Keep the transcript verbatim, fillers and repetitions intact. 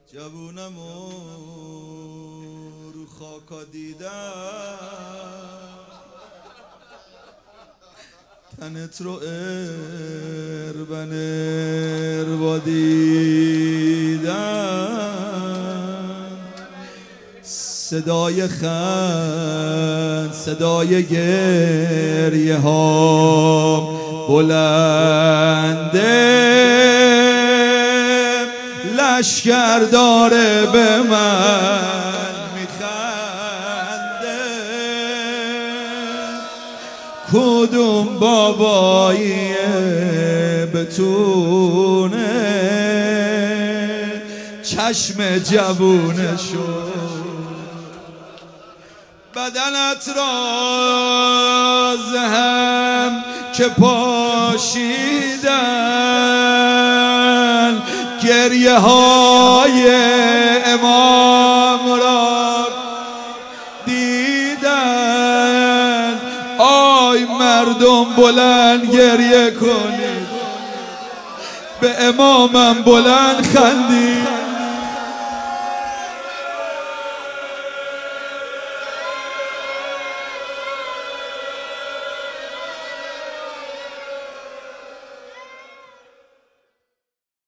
جوونم و رو خاکا دیدم، تنت رو اربن اربا دیدم، صدای خند صدای گریه ها بلنده، لشکر داره به من میخنده، کدوم بابایی بتونه چشم جوونشو بدنت را زهم که پاشیدن، گریه های امام را دیدن. آی مردم بلند گریه کنید، به امامم بلند خندید.